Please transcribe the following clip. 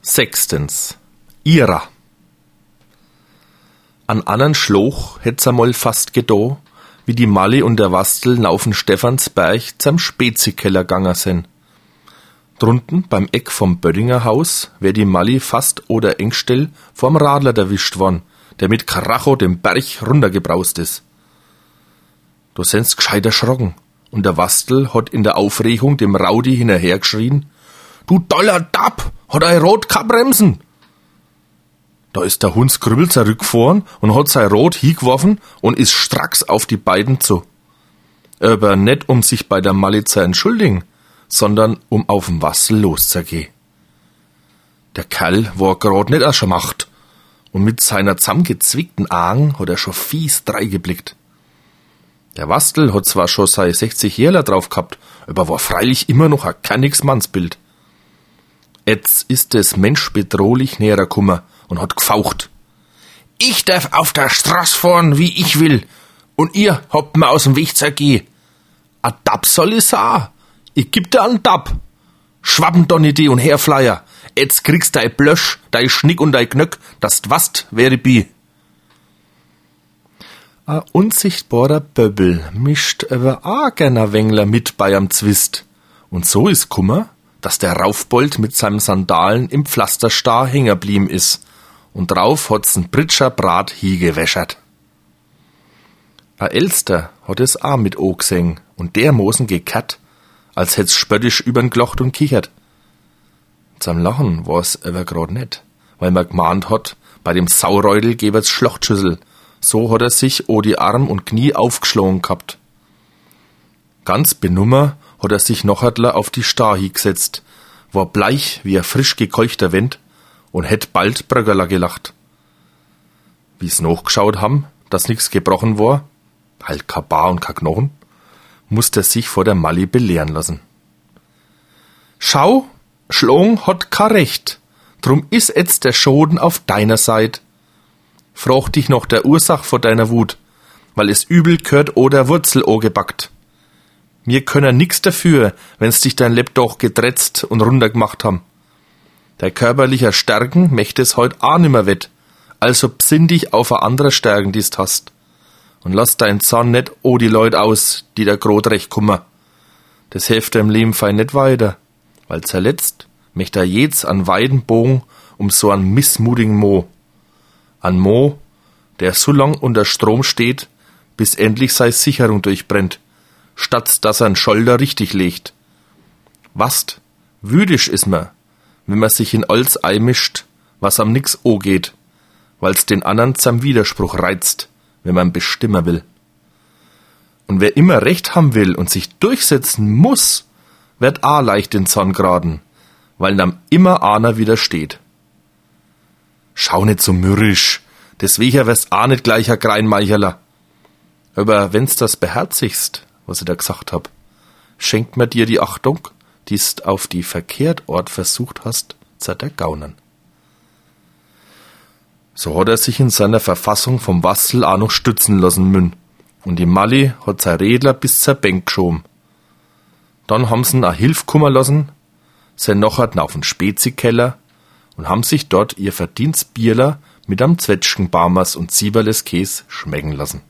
Sechstens. Ira. An anderen Schloch hätt's einmal fast gedo, wie die Malli und der Wastel auf'n Stephansberg zum Spezikeller gegangen sind. Drunten beim Eck vom Böttinger Haus wär die Malli fast oder engstell vorm Radler erwischt worden, der mit Karacho den Berg runtergebraust is. Du sind's gescheit erschrocken, und der Wastel hat in der Aufregung dem Raudi hinterhergeschrien: »Du doller Dapp, hat ei Rot keine Bremsen!« Da ist der Hunds Krübel zurückgefahren und hat sein Rot hingeworfen und ist stracks auf die beiden zu. Aber nicht um sich bei der Malli zu entschuldigen, sondern um auf'n Wastel loszugehen. Der Kerl war grad nicht erschmacht und mit seiner zusammengezwickten Augen hat er schon fies dreigeblickt. Der Wastel hat zwar schon sei 60 Jährler drauf gehabt, aber war freilich immer noch ein kerniges Mannsbild. Jetzt ist es menschbedrohlich näher gekommen und hat gefaucht. »Ich darf auf der Straße fahren, wie ich will, und ihr habt mir aus dem Weg zergehen. A Dapp soll ich sagen. Ich geb dir einen Dapp. Schwappendonnidee und Herflyer. Jetzt kriegst dei Blösch, dei Schnick und dei Knöck, dass d wast wäre bi.« A unsichtbarer Böbbel mischt aber auch gerne Wengler mit bei am Zwist. Und so ist Kummer, dass der Raufbold mit seinem Sandalen im Pflasterstar hängen blieben is und drauf hat's ein Britscher Brat hingewäschert. A Elster hat es auch mit o gesehen und der Mosen gekat, als hätt's spöttisch übern Glocht und kichert. Zum Lachen war's aber grad nicht, weil man gemahnt hat, bei dem Saureudel gebert's Schlochtschüssel. So hat er sich o die Arm und Knie aufgeschlagen gehabt. Ganz benummer hat er sich nochertler auf die Star hingesetzt, war bleich wie ein frisch gekeuchter Wind und hätt bald Bröckerler gelacht. Wie's nachgeschaut haben, dass nix gebrochen war, halt kein Bar und kein Knochen, musste er sich vor der Malli belehren lassen. »Schau, Schlong hat kein Recht, drum is jetzt der Schoden auf deiner Seite. Frag dich noch der Ursach vor deiner Wut, weil es übel gehört oder Wurzel gebackt. Mir können nix dafür, wenn's dich dein Leib doch gedretzt und runtergemacht haben. Der körperlicher Stärken möchte es heut auch nimmer wett, also besinn dich auf a andere Stärken, die's hast. Und lass dein Zorn nicht o die Leut aus, die da grad recht kummer. Das hilft im Leben fein nicht weiter, weil zuletzt möchte er jetzt an weiten Bogen um so an missmutigen Mo. An Mo, der so lang unter Strom steht, bis endlich sei Sicherung durchbrennt, statt dass er n Scholder richtig legt. Wast, wüdisch is man, wenn man sich in alles einmischt, was am nix o geht, weil's den andern zum Widerspruch reizt, wenn man bestimmen will. Und wer immer Recht haben will und sich durchsetzen muss, wird a leicht den Zorn geraden, weil nam immer einer widersteht. Schau nicht so mürrisch, deswegen wirst a nicht gleich a Greinmeicherler. Aber wenn's das beherzigst, was ich da gesagt hab, schenkt mir dir die Achtung, die's auf die verkehrt Ort versucht hast, zu ergaunern. So hat er sich in seiner Verfassung vom Wastel auch noch stützen lassen münn, und die Malli hat sein Redler bis zur Bank geschoben. Dann haben sie a Hilf kummer lassen, sind nochert auf'n Spezikeller und haben sich dort ihr Verdienstbierler mit am Zwetschgenbarmers und Sieberles Käs schmecken lassen.